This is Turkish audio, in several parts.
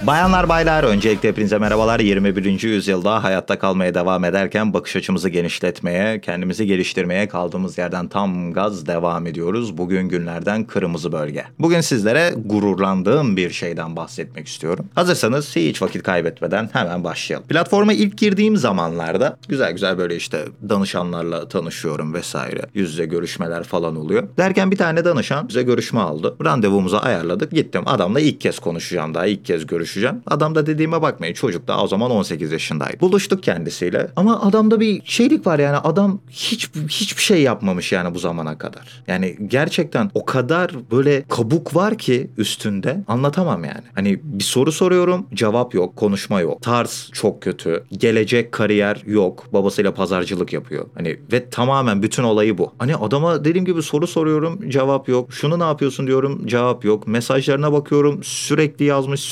Bayanlar baylar, öncelikle hepinize merhabalar. 21. yüzyılda hayatta kalmaya devam ederken bakış açımızı genişletmeye, kendimizi geliştirmeye kaldığımız yerden tam gaz devam ediyoruz. Bugün günlerden kırmızı bölge. Bugün sizlere gururlandığım bir şeyden bahsetmek istiyorum. Hazırsanız hiç vakit kaybetmeden hemen başlayalım. Platforma ilk girdiğim zamanlarda güzel böyle işte danışanlarla tanışıyorum vesaire. Yüz yüze görüşmeler falan oluyor. Derken bir tane danışan bize görüşme aldı. Randevumuzu ayarladık. Gittim. Adamla ilk kez konuşacağım, daha ilk kez görüşeceğim. Adam da dediğime bakmayın, çocuk da o zaman 18 yaşındaydı. Buluştuk kendisiyle ama adamda bir şeylik var, yani adam hiçbir şey yapmamış yani bu zamana kadar. Yani gerçekten o kadar böyle kabuk var ki üstünde, anlatamam yani. Hani bir soru soruyorum, cevap yok, konuşma yok. Tarz çok kötü. Gelecek kariyer yok. Babasıyla pazarcılık yapıyor. Hani ve tamamen bütün olayı bu. Hani adama dediğim gibi soru soruyorum, cevap yok. Şunu ne yapıyorsun diyorum, cevap yok. Mesajlarına bakıyorum, sürekli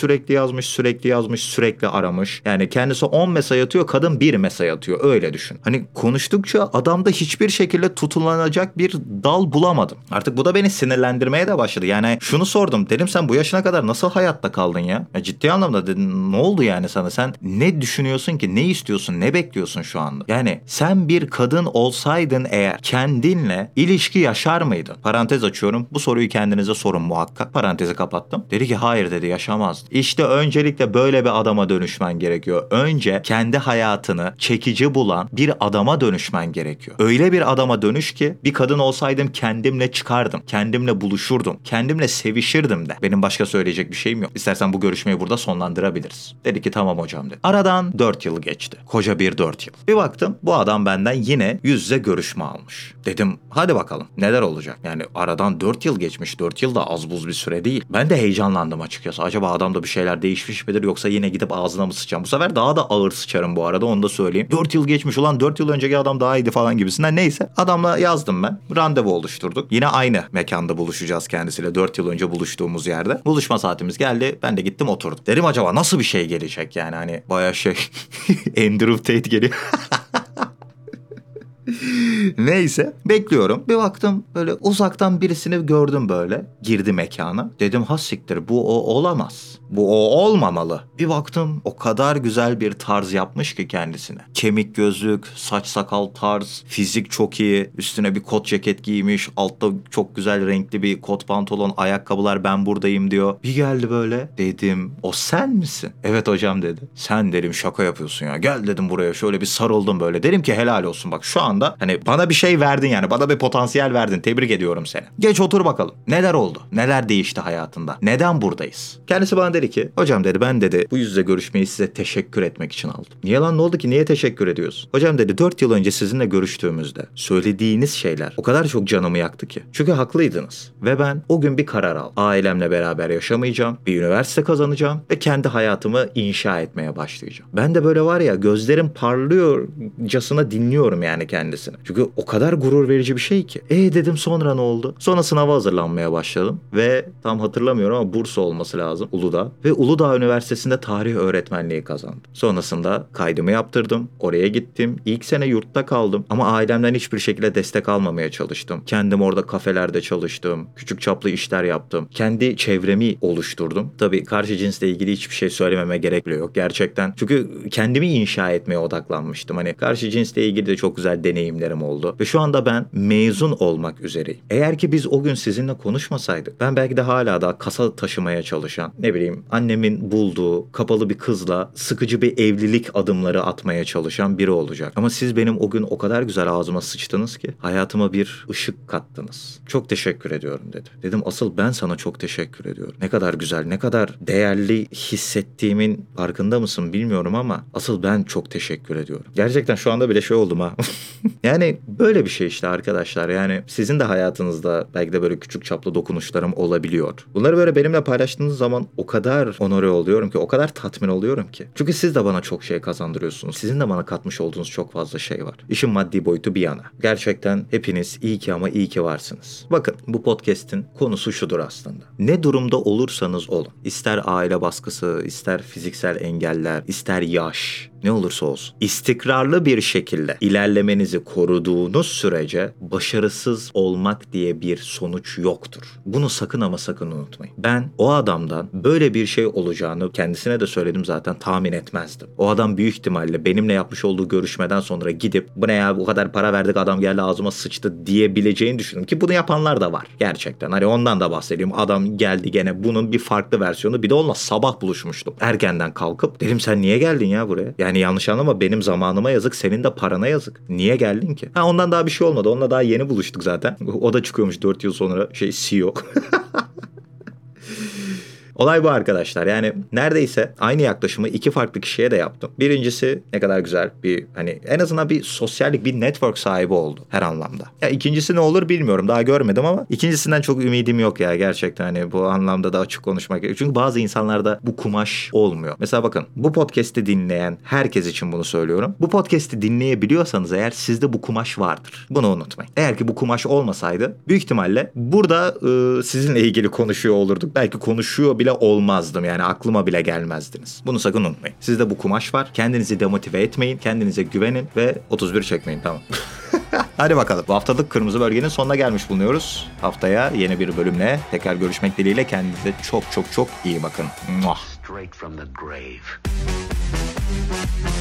yazmış, sürekli aramış. Yani kendisi 10 mesaj atıyor, kadın 1 mesaj atıyor. Öyle düşün. Hani konuştukça adamda hiçbir şekilde tutulanacak bir dal bulamadım. Artık bu da beni sinirlendirmeye de başladı. Yani şunu sordum. Dedim sen bu yaşına kadar nasıl hayatta kaldın ya? Ciddi anlamda dedim, ne oldu yani sana? Sen ne düşünüyorsun ki? Ne istiyorsun? Ne bekliyorsun şu anda? Yani sen bir kadın olsaydın eğer kendinle ilişki yaşar mıydın? Parantez açıyorum. Bu soruyu kendinize sorun muhakkak. Parantezi kapattım. Dedi ki hayır dedi, yaşamazdı. İşte öncelikle böyle bir adama dönüşmen gerekiyor. Önce kendi hayatını çekici bulan bir adama dönüşmen gerekiyor. Öyle bir adama dönüş ki bir kadın olsaydım kendimle çıkardım. Kendimle buluşurdum. Kendimle sevişirdim de. Benim başka söyleyecek bir şeyim yok. İstersen bu görüşmeyi burada sonlandırabiliriz. Dedi ki tamam hocam dedi. Aradan 4 yıl geçti. Koca bir 4 yıl. Bir baktım bu adam benden yine yüz yüze görüşme almış. Dedim hadi bakalım neler olacak? Yani aradan 4 yıl geçmiş. 4 yıl da az buz bir süre değil. Ben de heyecanlandım açıkçası. Acaba adamda bir şeyler değişmiş midir yoksa yine gidip ağzına mı sıçacağım? Bu sefer daha da ağır sıçarım bu arada, onu da söyleyeyim. 4 yıl geçmiş, ulan 4 yıl önceki adam daha iyiydi falan gibisinden. Neyse adamla yazdım ben. Randevu oluşturduk. Yine aynı mekanda buluşacağız kendisiyle. 4 yıl önce buluştuğumuz yerde. Buluşma saatimiz geldi. Ben de gittim oturdum. Dedim acaba nasıl bir şey gelecek yani, hani bayağı şey Andrew Tate geliyor. Neyse bekliyorum. Bir baktım böyle uzaktan birisini gördüm böyle. Girdi mekana. Dedim ha siktir, bu o olamaz. Bu o olmamalı. Bir baktım o kadar güzel bir tarz yapmış ki kendisine. Kemik gözlük, saç sakal tarz, fizik çok iyi. Üstüne bir kot ceket giymiş. Altta çok güzel renkli bir kot pantolon, ayakkabılar, ben buradayım diyor. Bir geldi böyle. Dedim o sen misin? Evet hocam dedi. Sen dedim şaka yapıyorsun ya. Gel dedim buraya, şöyle bir sarıldım böyle. Dedim ki helal olsun bak, şu anda hani bana bir şey verdin, yani bana bir potansiyel verdin. Tebrik ediyorum seni. Geç otur bakalım. Neler oldu? Neler değişti hayatında? Neden buradayız? Kendisi bana dedi ki hocam dedi, ben dedi bu yüz yüze görüşmeyi size teşekkür etmek için aldım. Niye lan, ne oldu ki, niye teşekkür ediyorsun? Hocam dedi 4 yıl önce sizinle görüştüğümüzde söylediğiniz şeyler o kadar çok canımı yaktı ki. Çünkü haklıydınız. Ve ben o gün bir karar aldım. Ailemle beraber yaşamayacağım. Bir üniversite kazanacağım ve kendi hayatımı inşa etmeye başlayacağım. Ben de böyle var ya, gözlerim parlıyorcasına dinliyorum yani kendisini. Çünkü o kadar gurur verici bir şey ki. Dedim sonra ne oldu? Sonra sınava hazırlanmaya başladım ve tam hatırlamıyorum ama Bursa olması lazım, Uludağ. Ve Uludağ Üniversitesi'nde tarih öğretmenliği kazandım. Sonrasında kaydımı yaptırdım. Oraya gittim. İlk sene yurtta kaldım ama ailemden hiçbir şekilde destek almamaya çalıştım. Kendim orada kafelerde çalıştım. Küçük çaplı işler yaptım. Kendi çevremi oluşturdum. Tabii karşı cinsle ilgili hiçbir şey söylememe gerek bile yok gerçekten. Çünkü kendimi inşa etmeye odaklanmıştım. Hani karşı cinsle ilgili de çok güzel deneyimlerim oldu. Ve şu anda ben mezun olmak üzereyim. Eğer ki biz o gün sizinle konuşmasaydık, ben belki de hala daha kasa taşımaya çalışan, ne bileyim annemin bulduğu kapalı bir kızla sıkıcı bir evlilik adımları atmaya çalışan biri olacak. Ama siz benim o gün o kadar güzel ağzıma sıçtınız ki hayatıma bir ışık kattınız. Çok teşekkür ediyorum dedi. Dedim asıl ben sana çok teşekkür ediyorum. Ne kadar güzel, ne kadar değerli hissettiğimin farkında mısın bilmiyorum ama asıl ben çok teşekkür ediyorum. Gerçekten şu anda bile şey oldum ha. Yani böyle bir şey işte arkadaşlar. Yani sizin de hayatınızda belki de böyle küçük çaplı dokunuşlarım olabiliyor. Bunları böyle benimle paylaştığınız zaman o kadar onore oluyorum ki, o kadar tatmin oluyorum ki. Çünkü siz de bana çok şey kazandırıyorsunuz. Sizin de bana katmış olduğunuz çok fazla şey var. İşin maddi boyutu bir yana. Gerçekten hepiniz iyi ki ama iyi ki varsınız. Bakın bu podcast'in konusu şudur aslında. Ne durumda olursanız olun. İster aile baskısı, ister fiziksel engeller, ister yaş, Ne olursa olsun. İstikrarlı bir şekilde ilerlemenizi koruduğunuz sürece başarısız olmak diye bir sonuç yoktur. Bunu sakın ama sakın unutmayın. Ben o adamdan böyle bir şey olacağını kendisine de söyledim zaten tahmin etmezdim. O adam büyük ihtimalle benimle yapmış olduğu görüşmeden sonra gidip bu ne ya bu kadar para verdik adam geldi ağzıma sıçtı diyebileceğini düşündüm ki bunu yapanlar da var. Gerçekten hani ondan da bahsedeyim. Adam geldi gene bunun bir farklı versiyonu bir de onunla sabah buluşmuştum. Erkenden kalkıp dedim sen niye geldin ya buraya? Yani yanlış anlama benim zamanıma yazık senin de parana yazık. Niye geldin ki? Ondan daha bir şey olmadı. Onunla daha yeni buluştuk zaten. O da çıkıyormuş 4 yıl sonra CEO. Olay bu arkadaşlar. Yani neredeyse aynı yaklaşımı iki farklı kişiye de yaptım. Birincisi ne kadar güzel bir hani en azından bir sosyallik, bir network sahibi oldu her anlamda. Ya ikincisi ne olur bilmiyorum. Daha görmedim ama ikincisinden çok ümidim yok ya gerçekten hani bu anlamda da açık konuşmak gerekiyor. Çünkü bazı insanlarda bu kumaş olmuyor. Mesela bakın bu podcast'i dinleyen herkes için bunu söylüyorum. Bu podcast'i dinleyebiliyorsanız eğer sizde bu kumaş vardır. Bunu unutmayın. Eğer ki bu kumaş olmasaydı büyük ihtimalle burada sizinle ilgili konuşuyor olurduk. Belki konuşuyor bile olmazdım yani aklıma bile gelmezdiniz. Bunu sakın unutmayın. Sizde bu kumaş var. Kendinizi demotive etmeyin. Kendinize güvenin ve 31 çekmeyin tamam. Hadi bakalım. Bu haftalık Kırmızı Bölge'nin sonuna gelmiş bulunuyoruz. Haftaya yeni bir bölümle tekrar görüşmek dileğiyle kendinize çok çok çok iyi bakın. Muah. Straight from the grave.